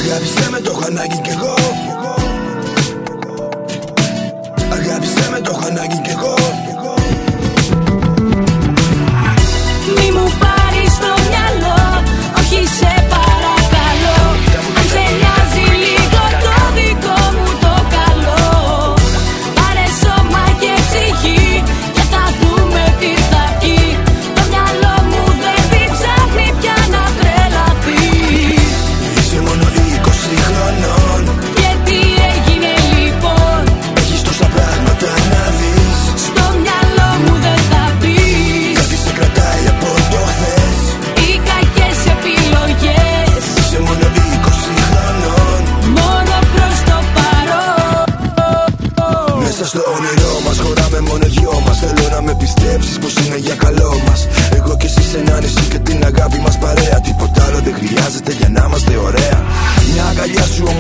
Αγάπησέ με, το έχω ανάγκη κι εγώ. Αγάπησέ με, το έχω ανάγκη κι εγώ. Μη μου πάρεις στο μυαλό, όχι σε παρακαλώ. Αν σε νοιάζει λίγο το δικό μου το καλό, πάρε σώμα και ψυχή και θα δούμε τι θα βγει. Το μυαλό μου δεν την ψάχνει πια να τρελαθεί. Είσαι μόνο 20 χρονών. Και τι έγινε λοιπόν? Έχεις τόσα πράγματα να δεις. Στο μυαλό μου δεν θα μπεις. Κάτι σε κρατάει από το χθες. Οι κακές επιλογές. Είσαι μόνο 20 χρονών. Μόνο προς το παρόν. Μέσα στο όνειρό μας χωράμε μόνο δυο μας. Θέλω να με πιστέψεις πως είναι για καλό μας. Εγώ και εσύ σε ένα νησί και την αγάπη μας παρέα. Τίποτα άλλο δεν χρειάζεται για να είμαστε ωραία. Μια αγκαλιά σου, ο